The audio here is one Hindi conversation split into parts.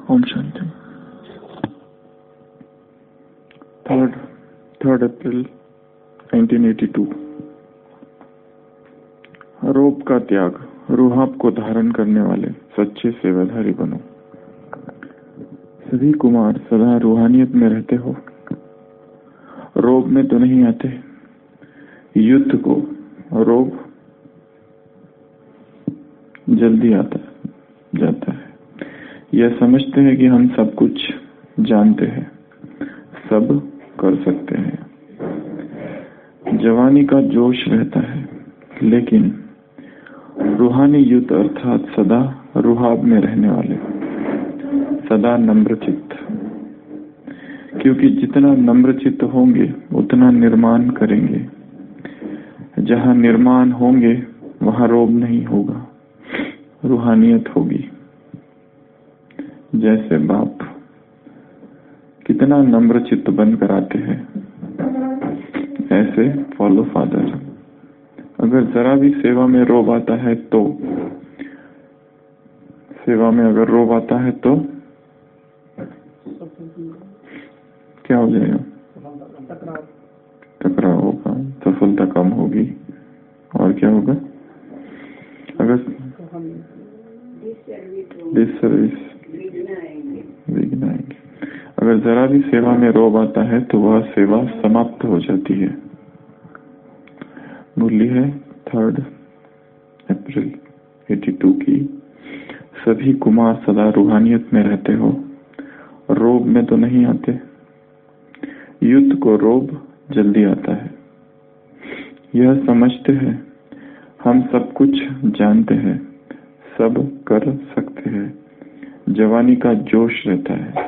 ओम शांति। 3rd अप्रैल 1982। रोब का त्याग। रूहाब को धारण करने वाले सच्चे सेवाधारी बनो। सभी कुमार सदा रूहानियत में रहते हो, रोब में तो नहीं आते। युद्ध को रोब जल्दी आता जाता है। यह समझते हैं कि हम सब कुछ जानते हैं, सब कर सकते हैं। जवानी का जोश रहता है, लेकिन रूहानी युद्ध अर्थात सदा रूहाब में रहने वाले, सदा नम्रचित्त। क्योंकि जितना नम्रचित्त होंगे उतना निर्माण करेंगे। जहाँ निर्माण होंगे वहाँ रोब नहीं होगा, रूहानियत होगी। जैसे बाप कितना नम्रचित्त बनकर आते हैं, ऐसे फॉलो फादर। अगर जरा भी सेवा में रोब आता है तो क्या हो जाएगा? टकराव होगा, सफलता कम होगी। और क्या होगा? अगर डिसर्विस, विघ्न आएंगे। अगर जरा भी सेवा में रोब आता है तो वह सेवा समाप्त हो जाती है। मुरली है 3rd अप्रैल 82 की। सभी कुमार सदा रूहानियत में रहते हो, रोब में तो नहीं आते। युद्ध को रोब जल्दी आता है। यह समझते हैं हम सब कुछ जानते हैं, सब कर सकते हैं। जवानी का जोश रहता है,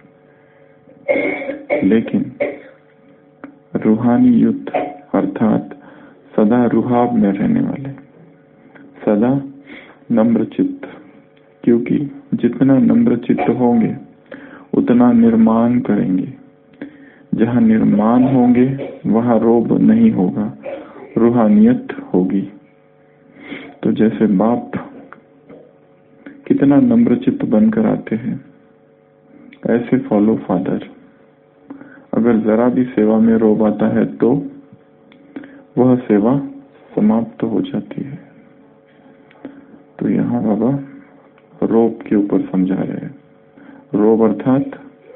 लेकिन रूहानी युद्ध अर्थात सदा रूहाब में रहने वाले, सदा नम्रचित्त। क्योंकि जितना नम्रचित्त होंगे उतना निर्माण करेंगे। जहाँ निर्माण होंगे वहाँ रोब नहीं होगा, रूहानियत होगी। तो जैसे बाप कितना नम्रचित्त बनकर आते हैं, ऐसे फॉलो फादर। अगर जरा भी सेवा में रोब आता है तो वह सेवा समाप्त हो जाती है। तो यहाँ बाबा रोब के ऊपर समझा रहे हैं। रोब अर्थात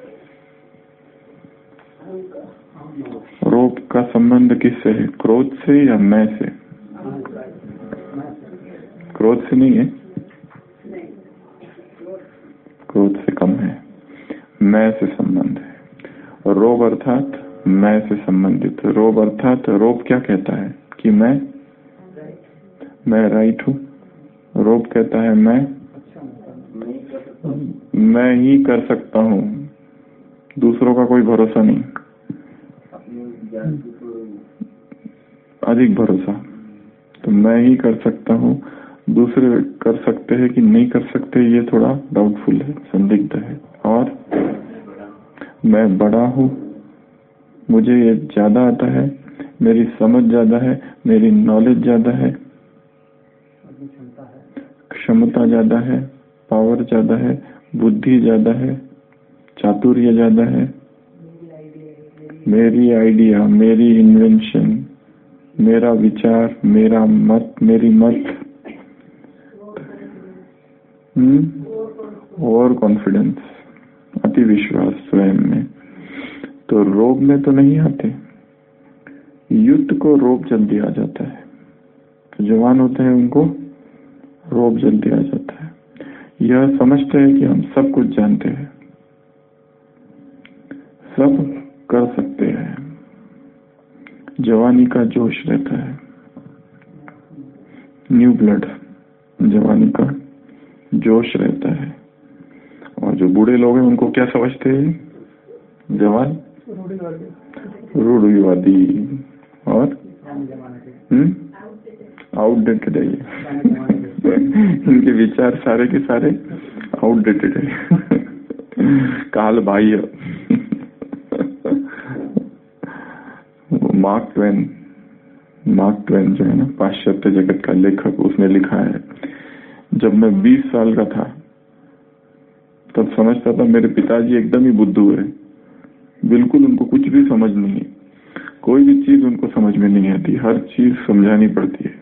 रोब का संबंध किससे है? क्रोध से या मैं से? क्रोध से नहीं है, क्रोध से कम है, मैं से संबंध है। रोब अर्थात मैं से संबंधित। रोब अर्थात रोब क्या कहता है कि मैं राइट हूँ। रोब कहता है मैं ही कर सकता हूँ, दूसरों का कोई भरोसा नहीं, अधिक भरोसा। तो मैं ही कर सकता हूँ, दूसरे कर सकते हैं कि नहीं कर सकते ये थोड़ा डाउटफुल है, संदिग्ध है। और मैं बड़ा हूँ, मुझे ये ज्यादा आता है, मेरी समझ ज्यादा है, मेरी नॉलेज ज्यादा है, क्षमता ज्यादा है, पावर ज्यादा है, बुद्धि ज्यादा है, चातुर्य ज्यादा है, मेरी आइडिया, मेरी इन्वेंशन, मेरा विचार, मेरा मत, मेरी मत। और कॉन्फिडेंस, अति विश्वास स्वयं में। तो रोब में तो नहीं आते। युद्ध को रोब जल्दी आ जाता है। तो जवान होते हैं उनको रोब जल्दी आ जाता है। यह समझते हैं कि हम सब कुछ जानते हैं, सब कर सकते हैं। जवानी का जोश रहता है, न्यू ब्लड, जवानी का जोश रहता है। और जो बूढ़े लोग हैं उनको क्या समझते हैं? जवान रूढ़िवादी और आउटडेटेड है। इनके विचार सारे के सारे आउटडेटेड है, काल बाह्य। मार्क ट्वेन जो है ना, पाश्चात्य जगत का लेखक, उसने लिखा है, जब मैं 20 साल का था तब समझता था मेरे पिताजी एकदम ही बुद्धू है, बिल्कुल उनको कुछ भी समझ नहीं है, कोई भी चीज उनको समझ में नहीं आती, हर चीज समझानी पड़ती है।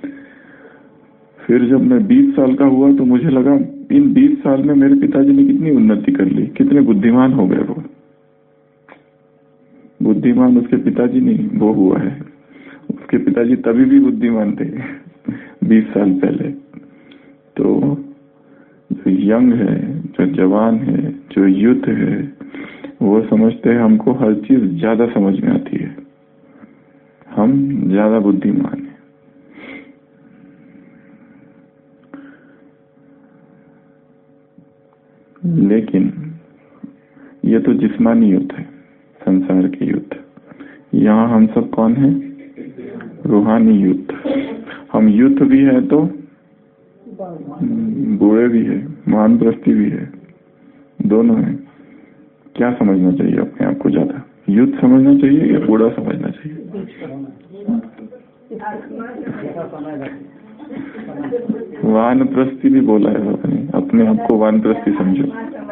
फिर जब मैं 20 साल का हुआ तो मुझे लगा इन 20 साल में मेरे पिताजी ने कितनी उन्नति कर ली, कितने बुद्धिमान हो गए वो। बुद्धिमान उसके पिताजी नहीं, वो हुआ है। उसके पिताजी तभी भी बुद्धिमान थे 20 साल पहले। तो जो यंग है, जो जवान है, जो यूथ है, वो समझते हैं हमको हर चीज ज्यादा समझ में आती है, हम ज्यादा बुद्धिमान हैं। लेकिन ये तो जिस्मानी युद्ध है, संसार के युद्ध। यहाँ हम सब कौन है? रूहानी युद्ध। हम युद्ध भी है तो बूढ़े भी है, वानप्रस्थी भी है, दोनों है। क्या समझना चाहिए अपने आप को ज्यादा? युद्ध समझना चाहिए या बूढ़ा समझना चाहिए? वानप्रस्थी भी बोला है अपने आप को, वानप्रस्थी समझो।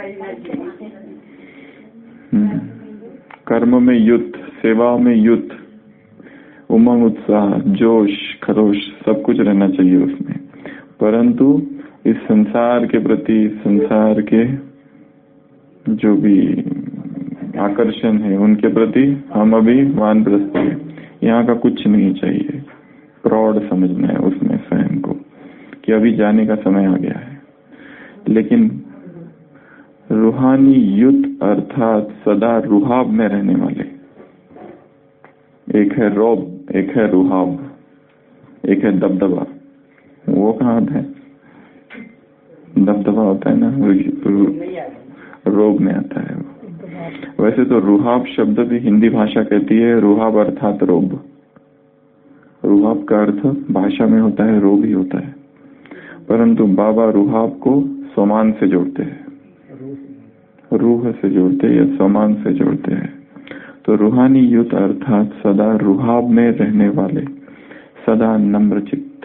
कर्म में युद्ध, सेवा में युद्ध, उमंग उत्साह, जोश खरोश सब कुछ रहना चाहिए उसमें, परंतु इस संसार के प्रति, संसार के जो भी आकर्षण है उनके प्रति हम अभी वानप्रस्थ हैं। यहाँ का कुछ नहीं चाहिए, प्रौढ़ समझना है उसमें स्वयं को कि अभी जाने का समय आ गया है। लेकिन रूहानी युद्ध अर्थात सदा रुहाब में रहने वाले, एक है रौब, एक है रुहाब, एक है दबदबा। वो कहाँ है? दबदबा होता है ना, रोब में आता है। वैसे तो रुहाब शब्द भी हिंदी भाषा कहती है रुहाब अर्थात रोब। रुहाब का अर्थ भाषा में होता है रोब ही होता है, परंतु बाबा रुहाब को सोमान से जोड़ते हैं, रूह से जोड़ते हैं या सोमान से जोड़ते हैं। तो रूहानी युद्ध अर्थात सदा रुहाब में रहने वाले, सदा नम्र चित्त।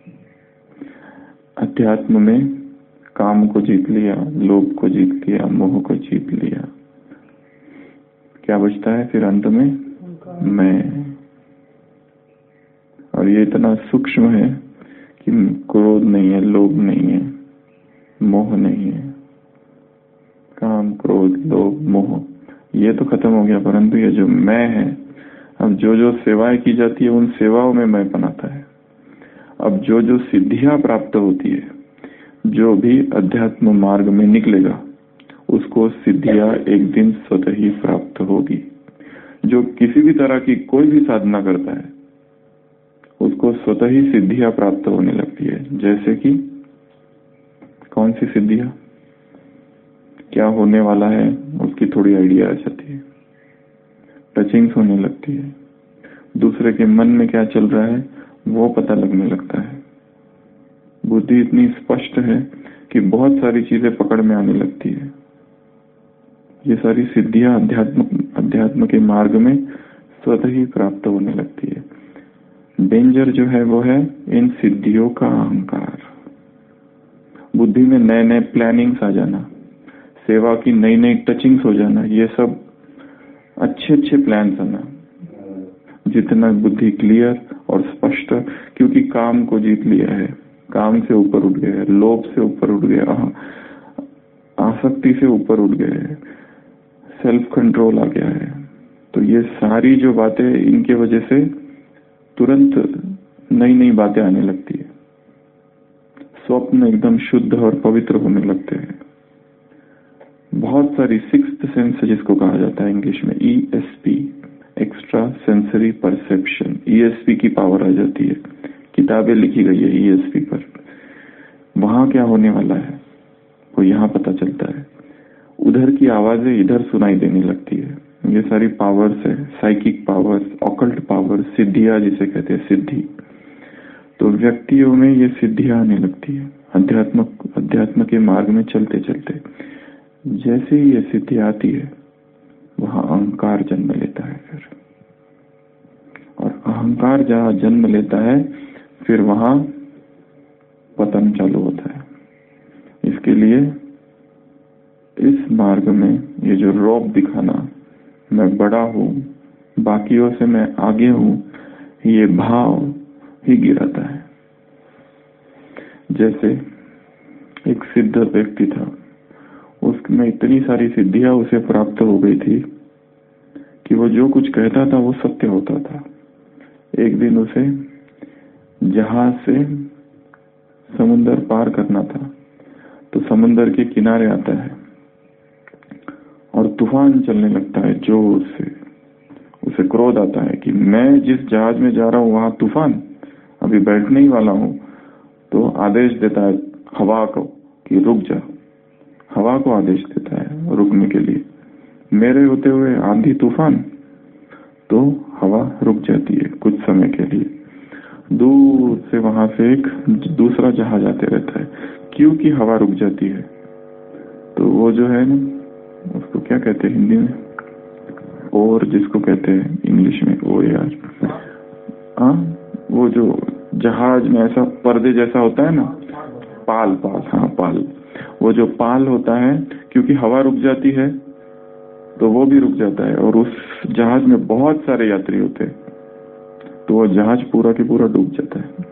अध्यात्म में काम को जीत लिया, लोभ को जीत लिया, मोह को जीत लिया, क्या बचता है फिर अंत में? मैं। और ये इतना सूक्ष्म है कि क्रोध नहीं है, लोभ नहीं है, मोह नहीं है। काम, क्रोध, लोभ, मोह ये तो खत्म हो गया, परंतु ये जो मैं है, अब जो जो सेवाएं की जाती है उन सेवाओं में मैं बनाता है। अब जो जो सिद्धियां प्राप्त होती है, जो भी अध्यात्म मार्ग में निकलेगा उसको सिद्धियां एक दिन स्वतः ही प्राप्त होगी। जो किसी भी तरह की कोई भी साधना करता है उसको स्वतः ही सिद्धियां प्राप्त होने लगती है। जैसे कि कौन सी सिद्धियां, क्या होने वाला है उसकी थोड़ी आइडिया आ जाती है, टचिंग्स होने लगती है, दूसरे के मन में क्या चल रहा है वो पता लगने लगता है। बुद्धि इतनी स्पष्ट है कि बहुत सारी चीजें पकड़ में आने लगती है। ये सारी सिद्धियां अध्यात्म के मार्ग में स्वतः ही प्राप्त होने लगती है। डेंजर जो है वो है इन सिद्धियों का अहंकार। बुद्धि में नए नए प्लानिंग्स आ जाना, सेवा की नई नई टचिंग्स हो जाना, ये सब अच्छे अच्छे प्लान्स आना। जितना बुद्धि क्लियर और स्पष्ट, क्योंकि काम को जीत लिया है, काम से ऊपर उठ गए, लोभ से ऊपर उठ गए, आसक्ति से ऊपर उठ गए, सेल्फ कंट्रोल आ गया है। तो ये सारी जो बातें, इनके वजह से तुरंत नई नई बातें आने लगती है। स्वप्न एकदम शुद्ध और पवित्र होने लगते हैं। बहुत सारी सिक्स्थ सेंस जिसको कहा जाता है इंग्लिश में ESP, extra sensory perception, ESP की पावर आ जाती है। किताबें लिखी गई है ESP पर। वहां क्या होने वाला है वो यहाँ पता चलता है। उधर की आवाजें इधर सुनाई देने लगती है। ये सारी पावर्स है, साइकिक पावर्स, ऑकल्ट पावर्स, सिद्धियां जिसे कहते हैं सिद्धि। तो व्यक्तियों में ये सिद्धियां आने लगती है अध्यात्म के मार्ग में चलते चलते। जैसे ही ये सिद्धि आती है वहां अहंकार जन्म लेता है फिर, और अहंकार जहां जन्म लेता है फिर वहां पतन चालू होता है। इसके लिए इस मार्ग में ये जो रौब दिखाना, मैं बड़ा हूँ, बाकियों से मैं आगे हूँ, ये भाव ही गिराता है। जैसे एक सिद्ध व्यक्ति था, उसमें इतनी सारी सिद्धियां उसे प्राप्त हो गई थी कि वो जो कुछ कहता था वो सत्य होता था। एक दिन उसे जहाज से समुद्र पार करना था, तो समुद्र के किनारे आता है और तूफान चलने लगता है जोर से। उसे क्रोध आता है कि मैं जिस जहाज में जा रहा हूं वहां तूफान, अभी बैठने ही वाला हूं। तो आदेश देता है हवा को कि रुक जा। हवा को आदेश देता है रुकने के लिए। मेरे होते हुए आंधी तूफान, तो हवा रुक जाती है कुछ समय के लिए। दूर से वहां से एक दूसरा जहाज आते रहता है, क्योंकि हवा रुक जाती है। तो वो जो है ना, उसको क्या कहते हैं हिंदी में, और जिसको कहते हैं इंग्लिश में ओ यार, वो जो जहाज में ऐसा पर्दे जैसा होता है ना, पाल। हाँ, पाल। वो जो पाल होता है, क्योंकि हवा रुक जाती है तो वो भी रुक जाता है, और उस जहाज में बहुत सारे यात्री होते हैं, तो वो जहाज पूरा के पूरा डूब जाता है।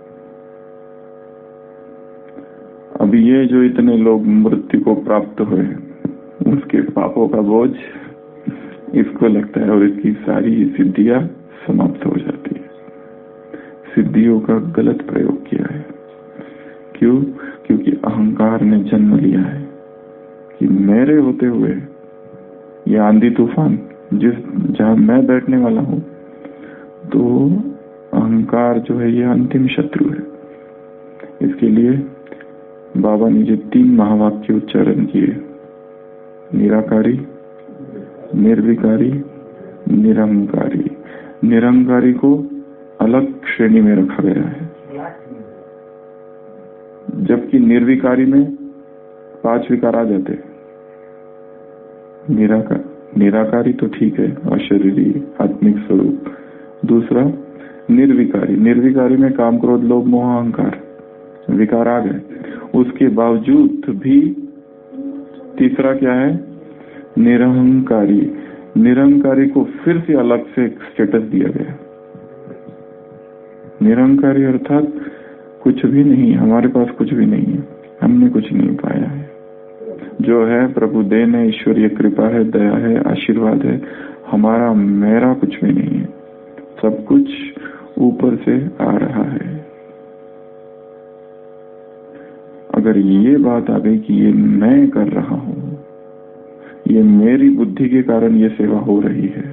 अब ये जो इतने लोग मृत्यु को प्राप्त हुए, उसके पापों का बोझ इसको लगता है, और इसकी सारी सिद्धियां समाप्त हो जाती है। सिद्धियों का गलत प्रयोग किया है। क्यों? क्योंकि अहंकार ने जन्म लिया है कि मेरे होते हुए ये आंधी तूफान जहां मैं बैठने वाला हूं, तो अहंकार जो है ये अंतिम शत्रु है। इसके लिए बाबा ने जो 3 महावाक्य उच्चारण किए, निराकारी, निर्विकारी, निरंकारी। निरंकारी को अलग श्रेणी में रखा गया है, जबकि निर्विकारी में 5 विकार आ जाते हैं। निराकारी तो ठीक है, अशरीरी आत्मिक स्वरूप। दूसरा निर्विकारी। निर्विकारी में काम, क्रोध, लोभ, मोह, अहंकार विकार आ गए। उसके बावजूद भी तीसरा क्या है? निरहंकारी। निरंकारी को फिर से अलग से स्टेटस दिया गया। निरंकारी अर्थात कुछ भी नहीं, हमारे पास कुछ भी नहीं है, हमने कुछ नहीं पाया है। जो है प्रभु देन है, ईश्वरीय कृपा है, दया है, आशीर्वाद है। हमारा मेरा कुछ भी नहीं है, सब कुछ ऊपर से आ रहा है। अगर ये बात आ गई कि ये मैं कर रहा हूं, ये मेरी बुद्धि के कारण ये सेवा हो रही है,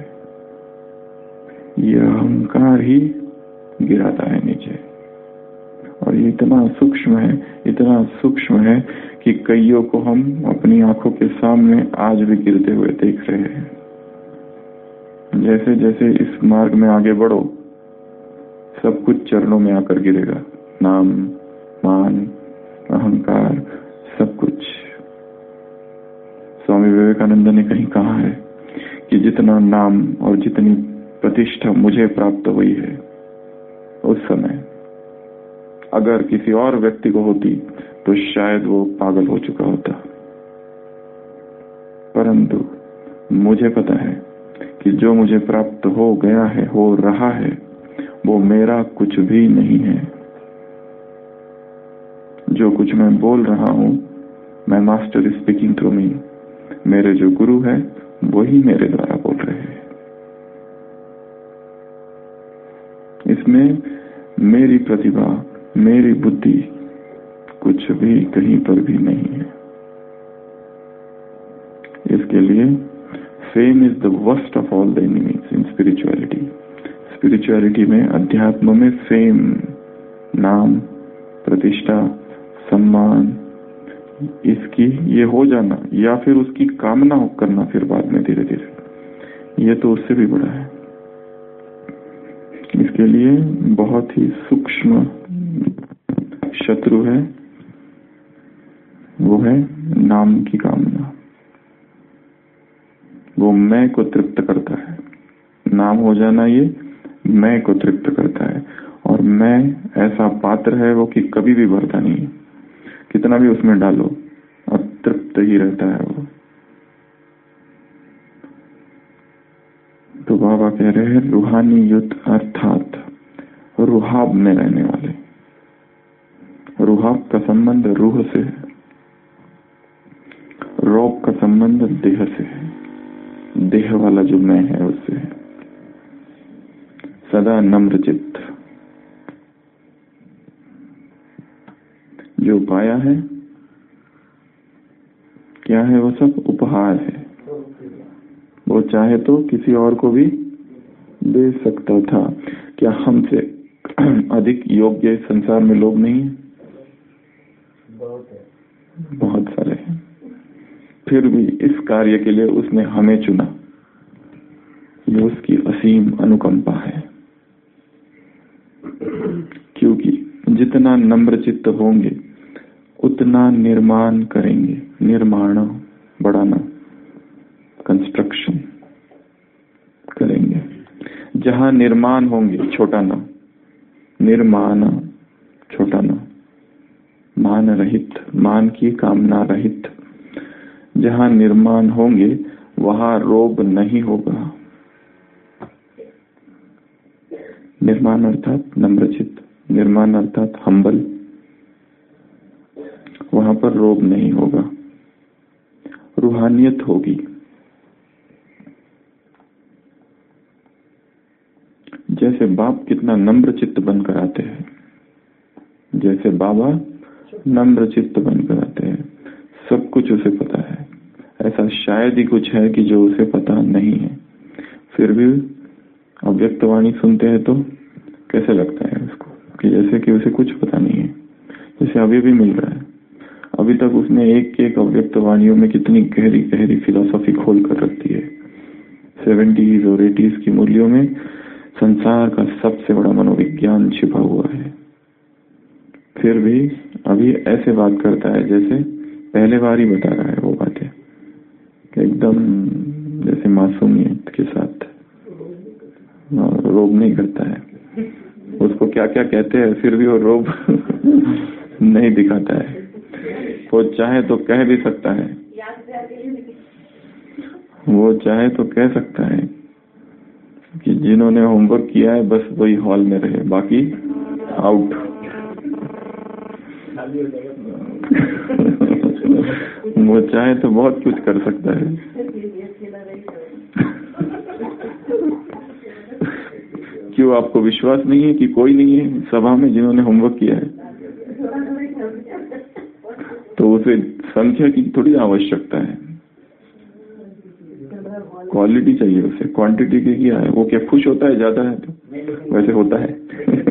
ये अहंकार ही गिराता है नीचे। और ये इतना सूक्ष्म है, इतना सूक्ष्म है कि कईयों को हम अपनी आंखों के सामने आज भी गिरते हुए देख रहे हैं। जैसे जैसे इस मार्ग में आगे बढ़ो, सब कुछ चरणों में आकर गिरेगा। नाम, मान, अहंकार, सब कुछ। स्वामी विवेकानंद ने कहीं कहा है कि जितना नाम और जितनी प्रतिष्ठा मुझे प्राप्त हुई है, उस समय अगर किसी और व्यक्ति को होती तो शायद वो पागल हो चुका होता। परंतु मुझे पता है कि जो मुझे प्राप्त हो गया है, हो रहा है, वो मेरा कुछ भी नहीं है। जो कुछ मैं बोल रहा हूं, मैं मास्टर स्पीकिंग थ्रू मी। मेरे जो गुरु है वही मेरे द्वारा बोल रहे हैं। इसमें मेरी प्रतिभा, मेरी बुद्धि कुछ भी कहीं पर भी नहीं है। इसके लिए fame is the worst of all the enemies in spirituality. Spirituality में, अध्यात्म में फेम, नाम, प्रतिष्ठा, सम्मान, इसकी ये हो जाना या फिर उसकी कामना करना फिर बाद में धीरे धीरे, ये तो उससे भी बड़ा है। इसके लिए बहुत ही सूक्ष्म शत्रु है, वो है नाम की कामना। वो मैं को तृप्त करता है। नाम हो जाना ये मैं को तृप्त करता है, और मैं ऐसा पात्र है वो कि कभी भी भरता नहीं। कितना भी उसमें डालो, अब तृप्त ही रहता है वो। कह रहे हैं रूहानी युद्ध अर्थात रुहाब में रहने वाले। रुहाब का संबंध रूह से है, रोग का संबंध देह से है, देह वाला जो मैं है उससे है। सदा नम्र चित्त, जो पाया है क्या है, वो सब उपहार है। वो चाहे तो किसी और को भी दे सकता था। क्या हमसे अधिक योग्य संसार में लोग नहीं है? बहुत सारे हैं। फिर भी इस कार्य के लिए उसने हमें चुना। ये उसकी असीम अनुकंपा है, क्योंकि जितना नम्र चित्त होंगे उतना निर्माण करेंगे। निर्माण, बढ़ाना, कंस्ट्रक्शन करेंगे। जहां निर्माण होंगे, छोटा ना, निर्माण, छोटा ना, मान रहित, मान की कामना रहित, जहां निर्माण होंगे वहां रोग नहीं होगा। निर्माण अर्थात नम्रचित्त, निर्माण अर्थात हम्बल, वहां पर रोग नहीं होगा, रूहानियत होगी। जैसे बाप कितना नम्र चित्त बनकर आते हैं, जैसे बाबा नम्र चित्त बनकर आते हैं, सब कुछ उसे पता है। ऐसा शायद ही कुछ है कि जो उसे पता नहीं है। फिर भी अव्यक्त वाणी सुनते हैं तो कैसे लगता है उसको कि जैसे कि उसे कुछ पता नहीं है, जैसे अभी भी मिल रहा है। अभी तक उसने एक एक अव्यक्त वाणियों में कितनी गहरी गहरी फिलॉसफी खोल कर रखी है। 70s और 80s की मूल्यों में संसार का सबसे बड़ा मनोविज्ञान छिपा हुआ है। फिर भी अभी ऐसे बात करता है जैसे पहले बार ही बता रहा है वो बातें, एकदम जैसे मासूमियत के साथ। रोब नहीं करता है। उसको क्या क्या कहते हैं फिर भी वो रोब नहीं दिखाता है। वो चाहे तो कह भी सकता है, वो चाहे तो कह सकता है कि जिन्होंने होमवर्क किया है बस वही हॉल में रहे, बाकी आउट। वो चाहे तो बहुत कुछ कर सकता है। क्यों आपको विश्वास नहीं है कि कोई नहीं है सभा में जिन्होंने होमवर्क किया है? तो उसे संख्या की थोड़ी आवश्यकता है, क्वालिटी चाहिए उसे, क्वांटिटी की क्या है? वो क्या खुश होता है ज्यादा है तो? वैसे होता है।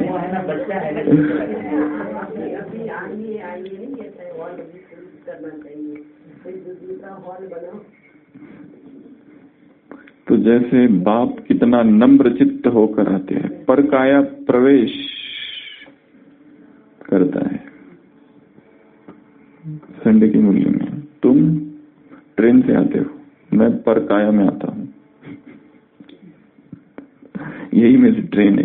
तो जैसे बाप कितना नम्र चित्त होकर आते हैं, पर काया प्रवेश करता है। संडे की मूल्य में तुम ट्रेन से आते हो, मैं पर काया में आता हूँ। यही मेरी ट्रेन है।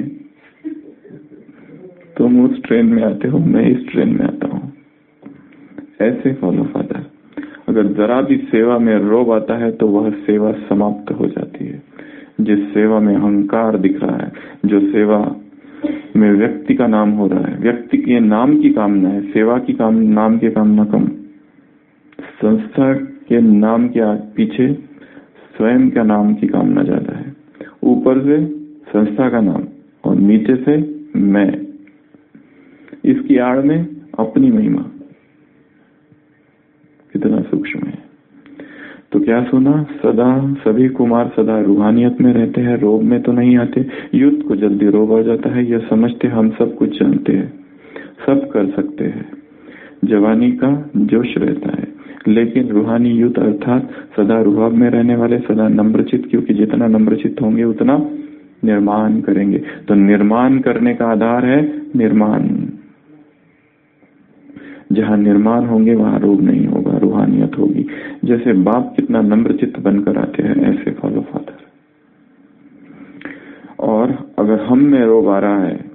तुम उस ट्रेन में आते हो, मैं इस ट्रेन में आता हूँ। ऐसे फॉलो फादर। अगर जरा भी सेवा में रोब आता है तो वह सेवा समाप्त हो जाती है। जिस सेवा में अहंकार दिख रहा है, जो सेवा में व्यक्ति का नाम हो रहा है, व्यक्ति के नाम की कामना है, सेवा की नाम की कामना कम। संस्था के नाम के पीछे स्वयं का नाम की कामना ज्यादा है। ऊपर से संस्था का नाम और नीचे से मैं, इसकी आड़ में अपनी महिमा। कितना सूक्ष्म है। तो क्या सुना? सदा सभी कुमार सदा रूहानियत में रहते हैं, रोग में तो नहीं आते। युद्ध को जल्दी रोग आ जाता है। यह समझते हम सब कुछ जानते हैं, सब कर सकते हैं, जवानी का जोश रहता है। लेकिन रूहानी युद्ध अर्थात सदा रुहाब में रहने वाले सदा नम्रचित, क्योंकि जितना नम्रचित होंगे उतना निर्माण करेंगे। तो निर्माण करने का आधार है निर्माण। जहां निर्माण होंगे वहां रोग नहीं होगा, रूहानियत होगी। जैसे बाप कितना नम्रचित्त बनकर आते हैं, ऐसे फॉलो फादर। और अगर हम में रोग आ रहा है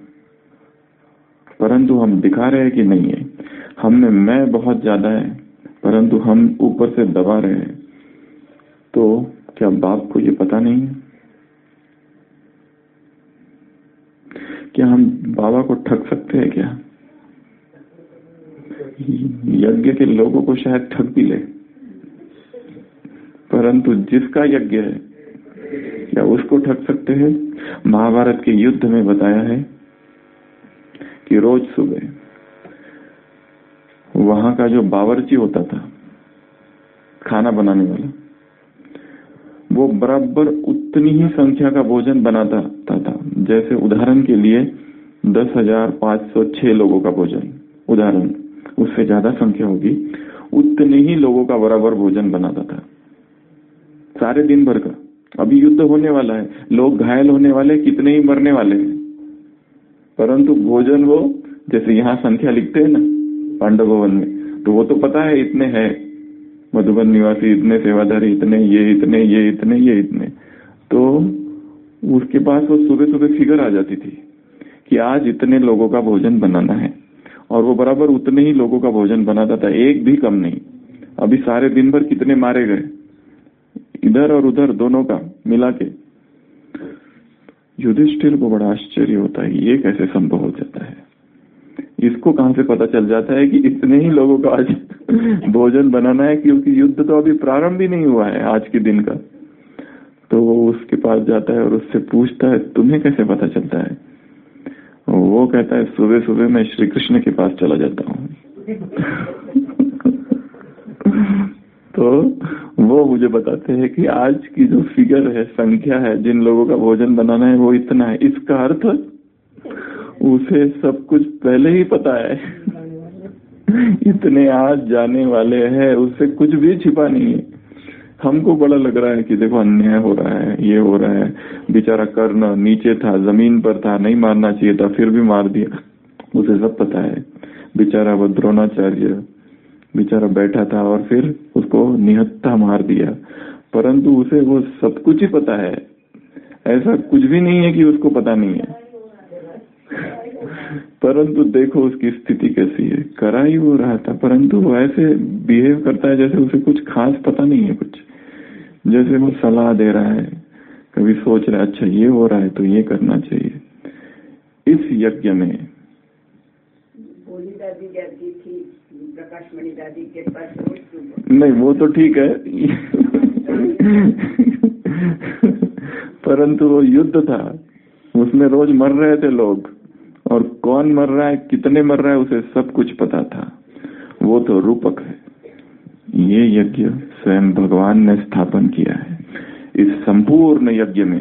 परंतु हम दिखा रहे हैं कि नहीं है, हम में मैं बहुत ज्यादा है परंतु हम ऊपर से दबा रहे हैं, तो क्या बाप को ये पता नहीं है? क्या हम बाबा को ठग सकते हैं क्या? यज्ञ के लोगों को शायद ठग भी ले, परंतु जिसका यज्ञ है क्या उसको ठग सकते हैं? महाभारत के युद्ध में बताया है कि रोज सुबह वहां का जो बावर्ची होता था, खाना बनाने वाला, वो बराबर उतनी ही संख्या का भोजन बनाता था। जैसे उदाहरण के लिए 10,506 लोगों का भोजन, उदाहरण, उससे ज्यादा संख्या होगी, उतने ही लोगों का बराबर भोजन बनाता था सारे दिन भर का। अभी युद्ध होने वाला है, लोग घायल होने वाले, कितने ही मरने वाले हैं, परंतु भोजन वो, जैसे यहाँ संख्या लिखते हैं ना पांडव भवन में, तो वो तो पता है इतने हैं, मधुबन निवासी इतने, सेवाधारी इतने, ये इतने, ये इतने, ये इतने, तो उसके पास वो सुबह सुबह फिगर आ जाती थी कि आज इतने लोगों का भोजन बनाना है, और वो बराबर उतने ही लोगों का भोजन बनाता था, एक भी कम नहीं। अभी सारे दिन भर कितने मारे गए, इधर और उधर दोनों का मिला के। युधिष्ठिर को बड़ा आश्चर्य होता है, ये कैसे संभव हो जाता है? इसको कहां से पता चल जाता है कि इतने ही लोगों का आज भोजन बनाना है, क्योंकि युद्ध तो अभी प्रारंभ भी नहीं हुआ है आज के दिन का। तो वो उसके पास जाता है और उससे पूछता है, तुम्हें कैसे पता चलता है? वो कहता है, सुबह सुबह मैं श्री कृष्ण के पास चला जाता हूँ तो वो मुझे बताते हैं कि आज की जो फिगर है, संख्या है, जिन लोगों का भोजन बनाना है वो इतना है। इसका अर्थ उसे सब कुछ पहले ही पता है इतने आज जाने वाले हैं, उससे कुछ भी छिपा नहीं है। हमको बड़ा लग रहा है कि देखो अन्याय हो रहा है, ये हो रहा है, बेचारा कर्ण नीचे था, जमीन पर था, नहीं मारना चाहिए था, फिर भी मार दिया, उसे सब पता है। बेचारा वो द्रोणाचार्य बेचारा बैठा था और फिर उसको निहत्था मार दिया, परंतु उसे वो सब कुछ ही पता है। ऐसा कुछ भी नहीं है कि उसको पता नहीं है, परंतु देखो उसकी स्थिति कैसी है। करा ही वो रहा था, परंतु वो ऐसे बिहेव करता है जैसे उसे कुछ खास पता नहीं है, कुछ जैसे वो सलाह दे रहा है, कभी सोच रहा है अच्छा ये हो रहा है तो ये करना चाहिए। इस यज्ञ में दादी जाती थी प्रकाशमणि दादी के पास, नहीं वो तो ठीक है परंतु वो युद्ध था, उसमें रोज मर रहे थे लोग, और कौन मर रहा है, कितने मर रहा है, उसे सब कुछ पता था। वो तो रूपक है। ये यज्ञ स्वयं भगवान ने स्थापन किया है। इस संपूर्ण यज्ञ में,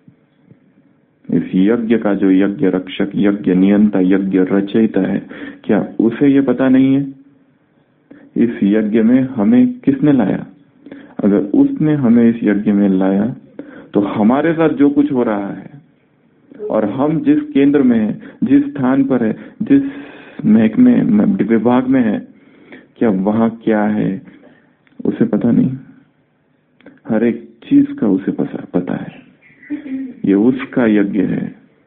इस यज्ञ का जो यज्ञ रक्षक, यज्ञ नियंता, यज्ञ रचयिता है, क्या उसे ये पता नहीं है? इस यज्ञ में हमें किसने लाया? अगर उसने हमें इस यज्ञ में लाया तो हमारे साथ जो कुछ हो रहा है, और हम जिस केंद्र में है, जिस स्थान पर है, जिस महकमे विभाग में है, क्या वहां क्या है उसे पता नहीं। हर एक चीज का उसे पता है। ये उसका यज्ञ है।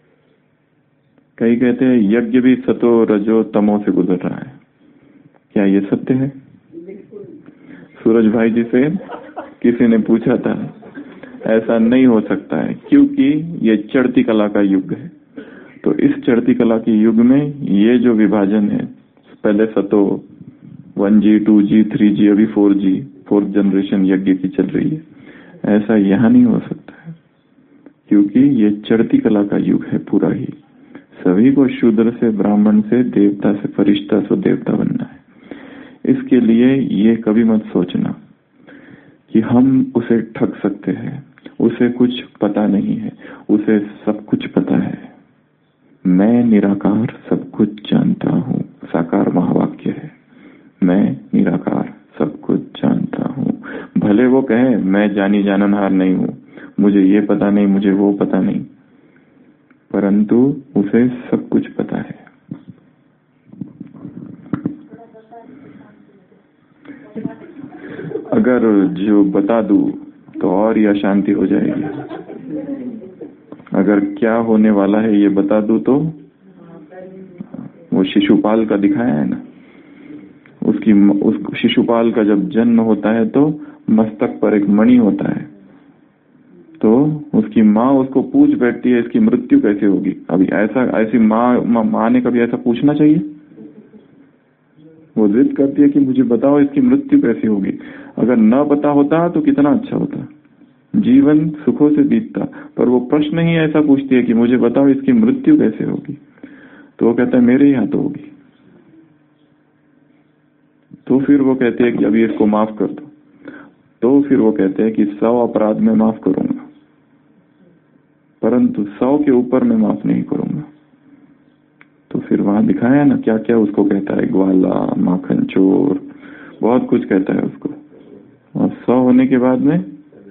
कई कहते हैं यज्ञ भी सतो रजो तमो से गुजर रहा है। क्या ये सत्य है? सूरज भाई जी से किसी ने पूछा था, ऐसा नहीं हो सकता है, क्योंकि ये चढ़ती कला का युग है। तो इस चढ़ती कला के युग में ये जो विभाजन है, पहले सतो 1G 2G 3G, अभी 4G, 4th जनरेशन यज्ञ की चल रही है, ऐसा यहाँ नहीं हो सकता है, क्योंकि ये चढ़ती कला का युग है पूरा ही। सभी को शूद्र से, ब्राह्मण से, देवता से, फरिश्ता से देवता बनना है। इसके लिए ये कभी मत सोचना कि हम उसे ठग सकते हैं, उसे कुछ पता नहीं है, उसे सब कुछ पता है। मैं निराकार सब कुछ जानता हूँ, साकार महावाक्य है। मैं निराकार सब कुछ जानता हूँ। भले वो कहे मैं जानी जाननहार नहीं हूँ, मुझे ये पता नहीं, मुझे वो पता नहीं, परंतु उसे सब कुछ पता है। अगर जो बता दूं तो और ही अशांति हो जाएगी। अगर क्या होने वाला है ये बता दूं तो, वो शिशुपाल का दिखाया है ना, उस शिशुपाल का जब जन्म होता है तो मस्तक पर एक मणि होता है, तो उसकी माँ उसको पूछ बैठती है इसकी मृत्यु कैसे होगी। अभी ऐसी माँ ने कभी ऐसा पूछना चाहिए? वो जिद करती है कि मुझे बताओ इसकी मृत्यु कैसे होगी। अगर न पता होता तो कितना अच्छा होता, जीवन सुखों से बीतता। पर वो प्रश्न ही ऐसा पूछती है कि मुझे बताओ इसकी मृत्यु कैसे होगी। तो वो कहता है मेरे ही हाथों होगी। तो फिर वो कहते हैं कि अभी इसको माफ कर दो। तो फिर वो कहते हैं कि 100 अपराध में माफ करूंगा, परंतु 100 के ऊपर मैं माफ नहीं करूंगा। तो फिर वहां दिखाया है ना क्या क्या उसको कहता है, ग्वाला, माखन चोर, बहुत कुछ कहता है उसको। और 100 होने के बाद में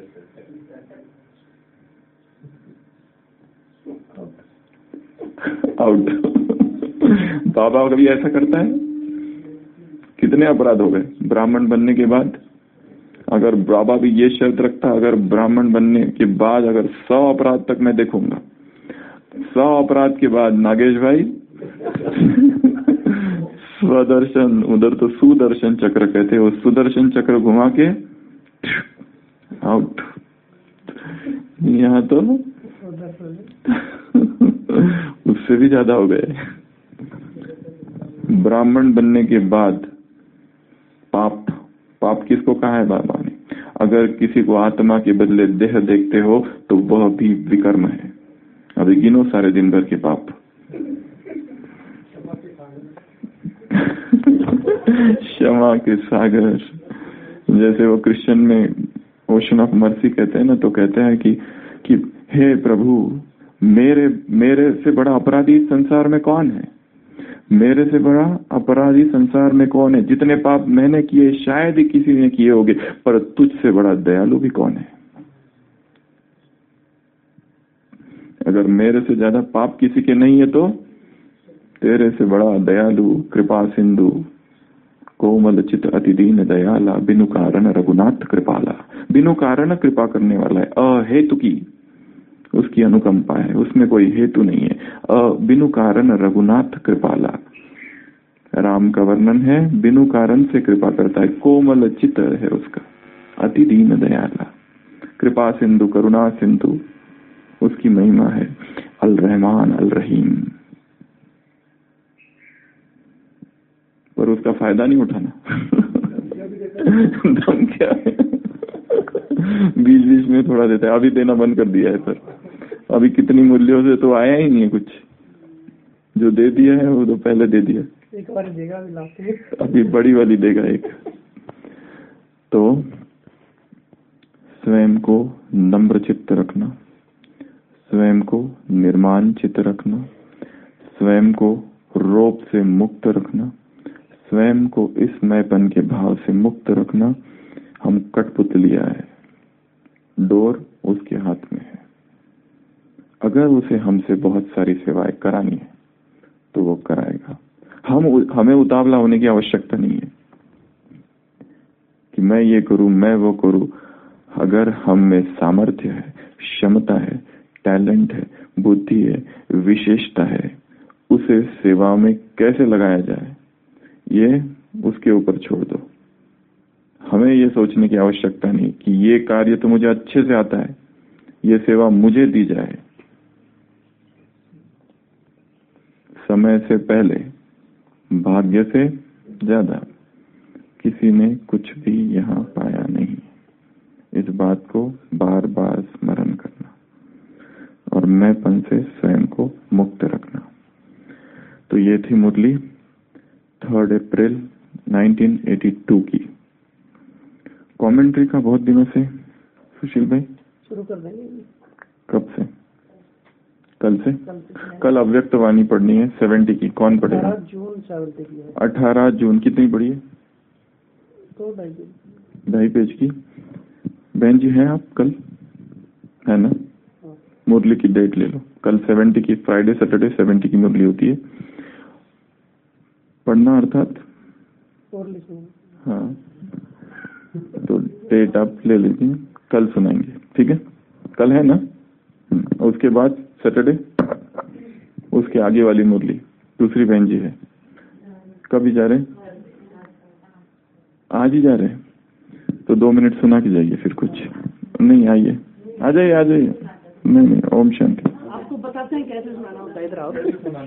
आउट। बाबा कभी ऐसा करता है? कितने अपराध हो गए ब्राह्मण बनने के बाद? अगर बाबा भी ये शर्त रखता, अगर ब्राह्मण बनने के बाद अगर 100 अपराध तक मैं देखूंगा, 100 अपराध के बाद नागेश भाई स्वदर्शन, उधर तो सुदर्शन चक्र कहते हैं, वो सुदर्शन चक्र घुमा के आउट। यहाँ तो उससे भी ज्यादा हो गए। ब्राह्मण बनने के बाद पाप, पाप किसको कहा है बाबा ने? अगर किसी को आत्मा के बदले देह देखते हो तो वह भी विकर्म है। अभी गिनो सारे दिन भर के पाप। क्षमा के सागर, जैसे वो क्रिश्चियन में ओशन ऑफ मर्सी कहते हैं ना, तो कहते हैं कि हे प्रभु, मेरे से बड़ा अपराधी संसार में कौन है? मेरे से बड़ा अपराधी संसार में कौन है? जितने पाप मैंने किए शायद ही किसी ने किए होंगे, पर तुझसे बड़ा दयालु भी कौन है? अगर मेरे से ज्यादा पाप किसी के नहीं है तो तेरे से बड़ा दयालु, कृपा सिंधु, कोमल चित अति दीन दयाला, बिनु कारण रघुनाथ कृपाला। बिनु कारण कृपा करने वाला है, अहेतु की उसकी अनुकंपा है, उसमें कोई हेतु नहीं है। बिनु कारण रघुनाथ कृपाला, राम का वर्णन है, बिनु कारण से कृपा करता है, कोमल चित है उसका, अति दीन दयाला, कृपा सिंधु, करुणा सिंधु उसकी महिमा है। अल रहमान अल रहीम, पर उसका फायदा नहीं उठाना। दम क्या है, बीच बीच में थोड़ा देता है, अभी देना बंद कर दिया है। पर अभी कितनी मूल्यों से तो आया ही नहीं है कुछ, जो दे दिया है वो तो पहले दे दिया, एक बार देगा अभी बड़ी वाली देगा एक। तो स्वयं को नम्र चित्त रखना, स्वयं को निर्माण चित्त रखना, स्वयं को रोप से मुक्त रखना, स्वयं को इस मैंपन के भाव से मुक्त रखना। हम कठपुतलिया है, डोर उसके हाथ में है। अगर उसे हमसे बहुत सारी सेवाएं करानी है तो वो कराएगा। हमें उतावला होने की आवश्यकता नहीं है कि मैं ये करूं, मैं वो करूं। अगर हम में सामर्थ्य है, क्षमता है, टैलेंट है, बुद्धि है, विशेषता है, उसे सेवा में कैसे लगाया जाए ये उसके ऊपर छोड़ दो। हमें ये सोचने की आवश्यकता नहीं कि ये कार्य तो मुझे अच्छे से आता है, ये सेवा मुझे दी जाए। समय से पहले, भाग्य से ज्यादा किसी ने कुछ भी यहाँ पाया नहीं। इस बात को बार बार स्मरण करना और मैंपन से स्वयं को मुक्त रखना। तो ये थी मुरली 3 अप्रैल 1982 की। कमेंट्री का बहुत दिनों से सुशील भाई शुरू कर देंगे। कब से? कल से। कल अव्यक्त वाणी पढ़नी है 70 की। कौन पढ़ेगा? 18 जून 70 की है। 18 जून कितनी पढ़ी है? 2.5 पेज की। बहन जी हैं आप? कल है ना? मुरली की डेट ले लो। कल 70 की, फ्राइडे सैटरडे 70 की मुरली होती है। पढ़ना अर्थात और लिखना। हाँ, तो डेट आप ले लीजिए, कल सुनाएंगे। ठीक है, कल है ना? उसके बाद सैटरडे, उसके आगे वाली मुरली दूसरी बहन जी है। कभी जा रहे हैं? आज ही जा रहे हैं तो 2 मिनट सुना के जाइए, फिर कुछ नहीं। आइए, आ जाइए, आ जाइए। नहीं, ओम शांति। आपको बताते हैं कैसे सुनाना होता है, इधर आओ।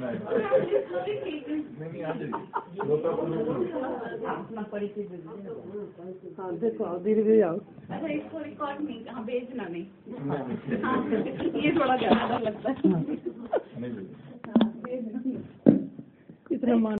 अपना परिचय दे दीजिए। हाँ देखो, आओ धीरे धीरे आओ। अच्छा, इसको रिकॉर्ड नहीं, हाँ भेजना नहीं। हाँ, ये थोड़ा ज्यादा लगता है। इतना